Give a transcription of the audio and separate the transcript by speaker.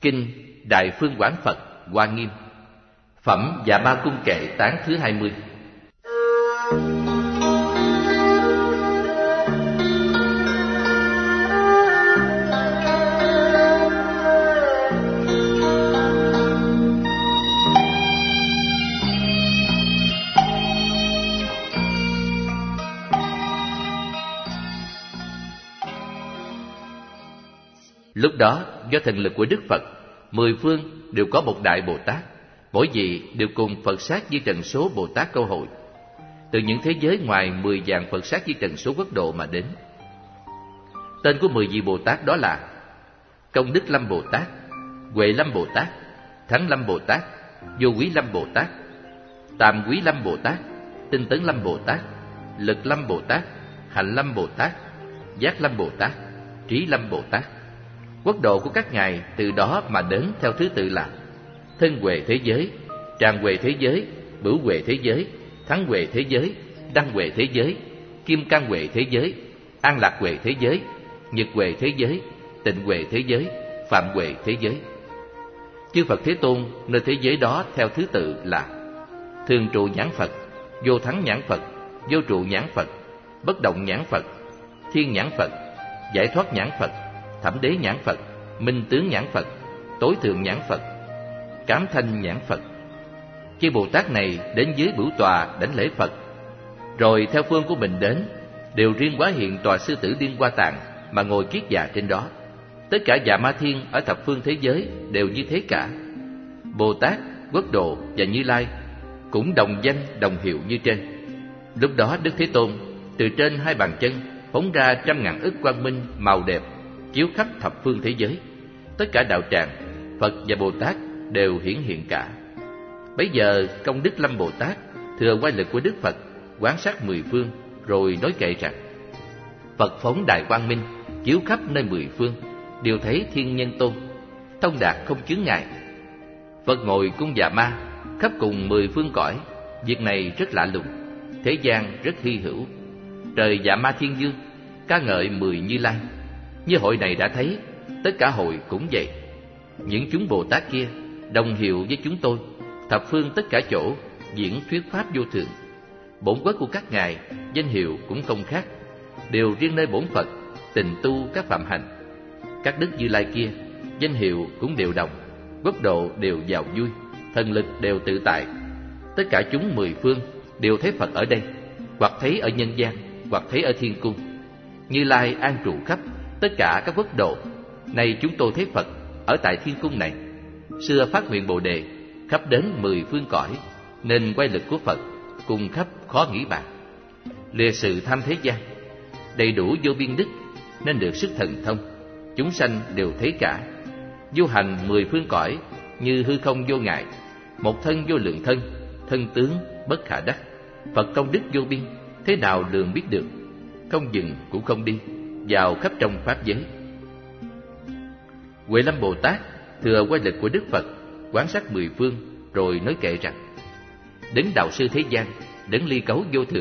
Speaker 1: Kinh Đại Phương Quán Phật Hoa Nghiêm. Phẩm Dạ Ma Cung Kệ tán thứ 20. Lúc đó, do thần lực của Đức Phật, 10 phương đều có một Đại Bồ Tát, mỗi vị đều cùng Phật sát Di Trần số Bồ Tát Câu Hội, từ những thế giới ngoài 10 vạn Phật sát Di Trần số quốc độ mà đến. Tên của 10 vị Bồ Tát đó là Công Đức Lâm Bồ Tát, Huệ Lâm Bồ Tát, Thắng Lâm Bồ Tát, Vô Quý Lâm Bồ Tát, Tàm Quý Lâm Bồ Tát, Tinh Tấn Lâm Bồ Tát, Lực Lâm Bồ Tát, Hạnh Lâm Bồ Tát, Giác Lâm Bồ Tát, Trí Lâm Bồ Tát. Quốc độ của các ngài từ đó mà đến theo thứ tự là Thân Huệ Thế Giới, Tràng Huệ Thế Giới, Bửu Huệ Thế Giới, Thắng Huệ Thế Giới, Đăng Huệ Thế Giới, Kim Cang Huệ Thế Giới, An Lạc Huệ Thế Giới, Nhật Huệ Thế Giới, Tịnh Huệ Thế Giới, Phạm Huệ Thế Giới. Chư Phật Thế Tôn nơi thế giới đó theo thứ tự là Thường Trụ Nhãn Phật, Vô Thắng Nhãn Phật, Vô Trụ Nhãn Phật, Bất Động Nhãn Phật, Thiên Nhãn Phật, Giải Thoát Nhãn Phật, Thẩm Đế Nhãn Phật, Minh Tướng Nhãn Phật, Tối Thượng Nhãn Phật, Cám Thanh Nhãn Phật. Chư Bồ Tát này đến dưới bửu tòa đảnh lễ Phật, rồi theo phương của mình đến, đều riêng hóa hiện tòa Sư Tử Liên Hoa Tạng mà ngồi kiết già trên đó. Tất cả Dạ Ma Thiên ở thập phương thế giới đều như thế cả. Bồ Tát, Quốc Độ và Như Lai cũng đồng danh đồng hiệu như trên. Lúc đó Đức Thế Tôn từ trên hai bàn chân phóng ra 100.000 ức quang minh màu đẹp, chiếu khắp thập phương thế giới. Tất cả đạo tràng, Phật và Bồ Tát đều hiển hiện cả. Bấy giờ Công Đức Lâm Bồ Tát thừa oai lực của Đức Phật, quán sát 10 phương, rồi nói kệ rằng: Phật phóng đại quang minh, chiếu khắp nơi 10 phương, đều thấy Thiên Nhân Tôn, thông đạt không chướng ngại. Phật ngồi cung Dạ Ma, khắp cùng 10 phương cõi. Việc này rất lạ lùng, thế gian rất hy hữu. Trời Dạ Ma Thiên Dương ca ngợi 10 Như Lai. Như hội này đã thấy, tất cả hội cũng vậy. Những chúng Bồ Tát kia đồng hiệu với chúng tôi, thập phương tất cả chỗ diễn thuyết pháp vô thượng. Bổn quốc của các ngài danh hiệu cũng không khác, đều riêng nơi bổn Phật tình tu các phạm hành. Các đức Như Lai kia danh hiệu cũng đều đồng, quốc độ đều giàu vui, thần lực đều tự tại. Tất cả chúng 10 phương đều thấy Phật ở đây, hoặc thấy ở nhân gian, hoặc thấy ở thiên cung. Như Lai an trụ khắp tất cả các quốc độ. Nay chúng tôi thấy Phật ở tại thiên cung này. Xưa phát nguyện Bồ Đề, khắp đến 10 phương cõi, nên quay lực của Phật cùng khắp khó nghĩ bàn. Lìa sự tham thế gian, đầy đủ vô biên đức, nên được sức thần thông. Chúng sanh đều thấy cả. Du hành 10 phương cõi như hư không vô ngại, một thân vô lượng thân, thân tướng bất khả đắc. Phật công đức vô biên, thế nào lường biết được. Không dừng cũng không đi, vào khắp trong pháp giới. Huệ Lâm Bồ Tát thừa oai lực của Đức Phật, quán sát 10 phương, rồi nói kệ rằng: Đến đạo sư thế gian, đến ly cấu vô thượng.